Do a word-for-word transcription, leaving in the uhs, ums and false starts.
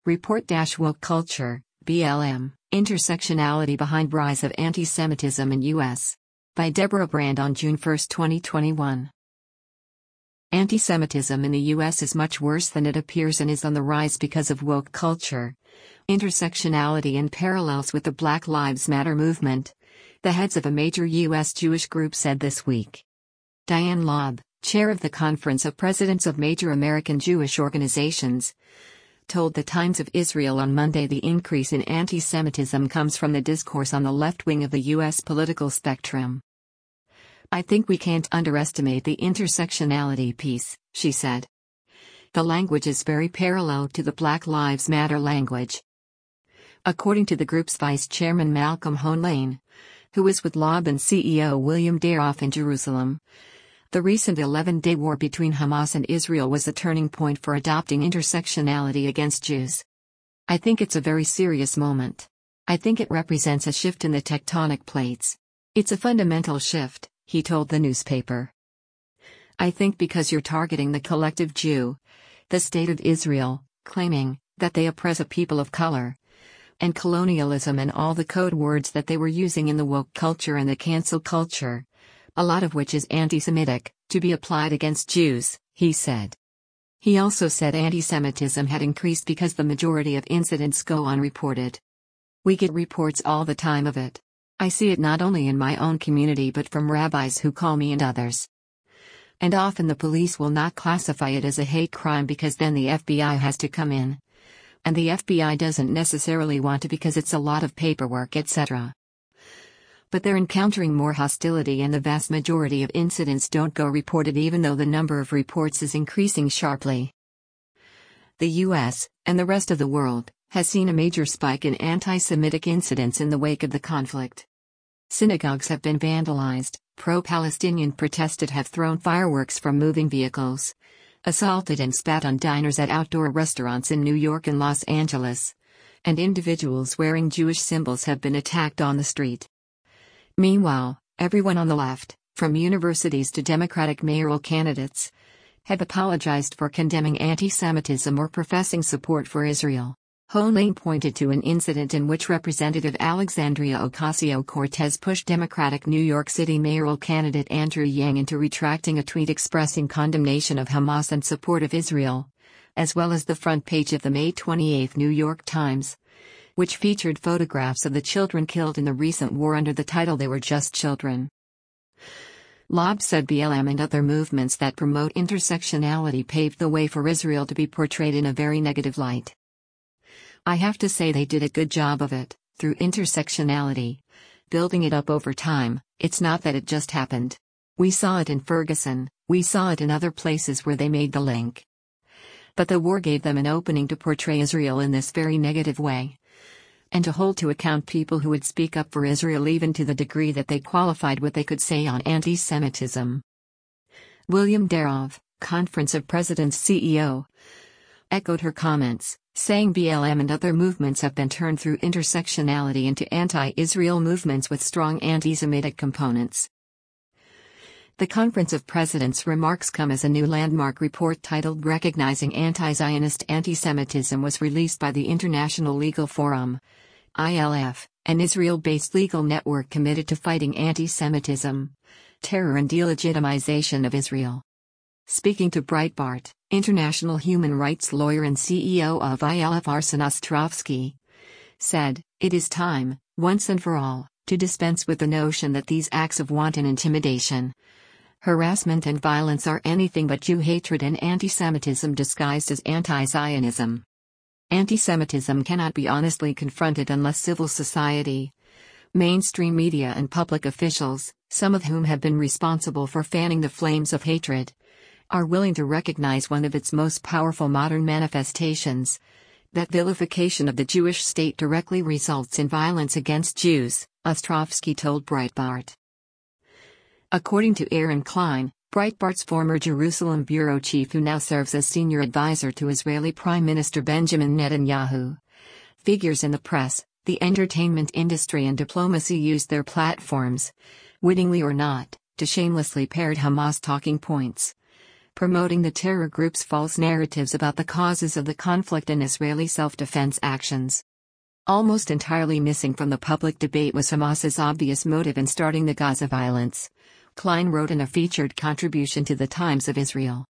Report-Woke Culture, B L M, Intersectionality Behind Rise of Anti-Semitism in U S By Deborah Brand on June first, twenty twenty-one. Anti-Semitism in the U S is much worse than it appears and is on the rise because of woke culture. Intersectionality and parallels with the Black Lives Matter movement, the heads of a major U S Jewish group said this week. Diane Laub, chair of the Conference of Presidents of Major American Jewish Organizations, told the Times of Israel on Monday the increase in anti-Semitism comes from the discourse on the left wing of the U S political spectrum. I think we can't underestimate the intersectionality piece, she said. The language is very parallel to the Black Lives Matter language. According to the group's vice chairman Malcolm Hoenlein, who is with Laub and C E O William Daroff in Jerusalem, the recent eleven-day war between Hamas and Israel was a turning point for adopting intersectionality against Jews. I think it's a very serious moment. I think it represents a shift in the tectonic plates. It's a fundamental shift, he told the newspaper. I think because you're targeting the collective Jew, the state of Israel, claiming that they oppress a people of color, and colonialism and all the code words that they were using in the woke culture and the cancel culture, a lot of which is anti-Semitic, to be applied against Jews, he said. He also said anti-Semitism had increased because the majority of incidents go unreported. We get reports all the time of it. I see it not only in my own community but from rabbis who call me and others. And often the police will not classify it as a hate crime because then the F B I has to come in. And the F B I doesn't necessarily want to because it's a lot of paperwork, et cetera. But they're encountering more hostility and the vast majority of incidents don't go reported even though the number of reports is increasing sharply. The U S, and the rest of the world, has seen a major spike in anti-Semitic incidents in the wake of the conflict. Synagogues have been vandalized, pro-Palestinian protesters have thrown fireworks from moving vehicles, assaulted and spat on diners at outdoor restaurants in New York and Los Angeles, and individuals wearing Jewish symbols have been attacked on the street. Meanwhile, everyone on the left, from universities to Democratic mayoral candidates, have apologized for condemning anti-Semitism or professing support for Israel. Hoenlein pointed to an incident in which Representative Alexandria Ocasio-Cortez pushed Democratic New York City mayoral candidate Andrew Yang into retracting a tweet expressing condemnation of Hamas and support of Israel, as well as the front page of the May twenty-eighth New York Times, which featured photographs of the children killed in the recent war under the title "They Were Just Children." Laub said B L M and other movements that promote intersectionality paved the way for Israel to be portrayed in a very negative light. I have to say they did a good job of it, through intersectionality, building it up over time. It's not that it just happened. We saw it in Ferguson, we saw it in other places where they made the link. But the war gave them an opening to portray Israel in this very negative way, and to hold to account people who would speak up for Israel even to the degree that they qualified what they could say on anti-Semitism. William Daroff, Conference of Presidents C E O, echoed her comments, saying B L M and other movements have been turned through intersectionality into anti-Israel movements with strong anti-Semitic components. The Conference of Presidents remarks come as a new landmark report titled Recognizing Anti-Zionist Anti-Semitism was released by the International Legal Forum, I L F, an Israel-based legal network committed to fighting anti-Semitism, terror and delegitimization of Israel. Speaking to Breitbart, international human rights lawyer and C E O of I L F Arsen Ostrovsky said, "It is time, once and for all, to dispense with the notion that these acts of wanton intimidation, harassment and violence are anything but Jew hatred and anti-Semitism disguised as anti-Zionism. Anti-Semitism cannot be honestly confronted unless civil society, mainstream media and public officials, some of whom have been responsible for fanning the flames of hatred, are willing to recognize one of its most powerful modern manifestations, that vilification of the Jewish state directly results in violence against Jews," Ostrovsky told Breitbart. According to Aaron Klein, Breitbart's former Jerusalem bureau chief who now serves as senior advisor to Israeli Prime Minister Benjamin Netanyahu, figures in the press, the entertainment industry and diplomacy used their platforms, wittingly or not, to shamelessly parrot Hamas talking points, promoting the terror group's false narratives about the causes of the conflict and Israeli self-defense actions. Almost entirely missing from the public debate was Hamas's obvious motive in starting the Gaza violence, Klein wrote in a featured contribution to the Times of Israel.